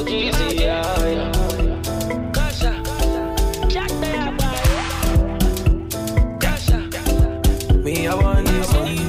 Easy, yeah. Me, I want this money.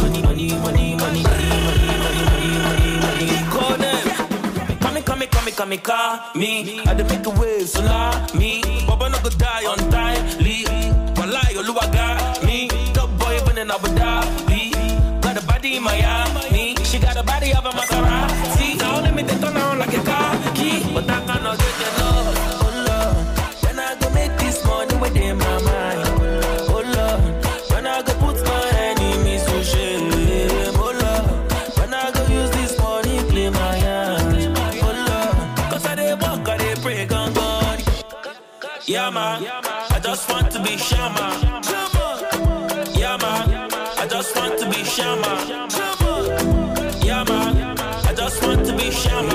Call them. Come, call me. I dey make a wave, so lie me. Baba no go die on time. Walai, Oluwa got me. Top boy, even in Abu Dhabi. Got a body in Miami. She got a body of a Maserati. Now let me take turn around like a car key. But I cannot get your love. Oh Lord, when I go make this money within my mind. Oh Lord, when I go put my enemies to shame. Oh Lord, when I go use this money, clean my hand. Oh Lord, cause I dey walk, I dey pray, God. Yeah man, I just want to be Shama. Yeah man, I just want to be Shama. Yeah man, I just want to be Shama.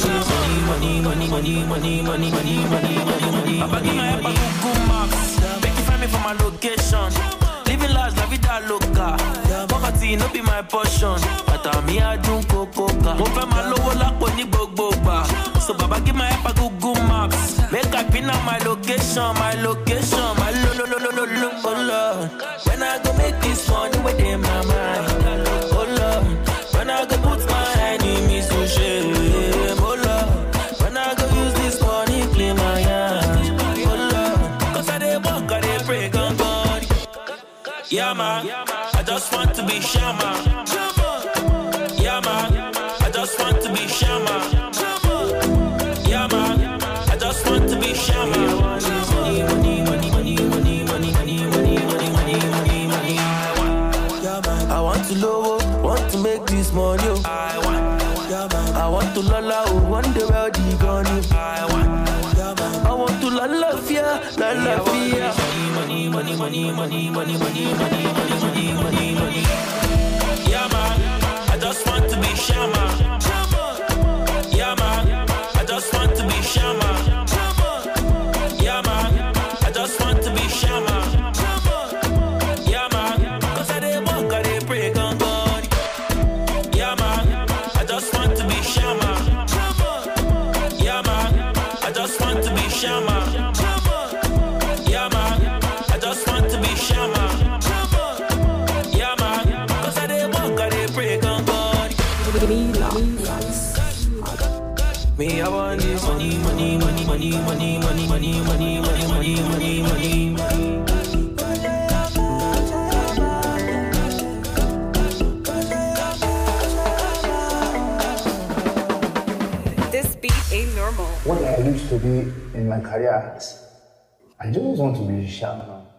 Money. Papa give my help a Google Maps. Make you find me for my location. Living large, la vida loca. Poverty no be my portion. Ata mi a drink coca. Mo fẹ́ máa lówó lápò ní gbogbo gbà. So Baba give my help a Google Maps. Make I pin out my location. My lo. Oh Lord, when I go make this money within my mind. Oh Lord, when I go put my enemies to shame. Oh Lord, when I go use this money clean my hand. Oh Lord, cause I dey walk, I dey pray, God. Yeah man, I just want to be Shama. Yeah man, I just want to be Shama. Yeah man, I just want to be Shama. I want to low, want to make this money. I want to lala, one day well the gun. I want to lala fear. Money. Yeah man, I just want to be Shama. Yeah man, I just want to be Shama. Yeah man, I just want to be Shama. Yeah man, cause I dey walk, I dey pray, God. Yeah man, I just want to be Shama. Yeah man, I just want to be Shama. Yeah man, I just want to be Shama. Yeah man, cause I dey walk, I dey pray, God. Me, I want this money. This beat ain't normal. What I used to be in my career, I just want to be Shama.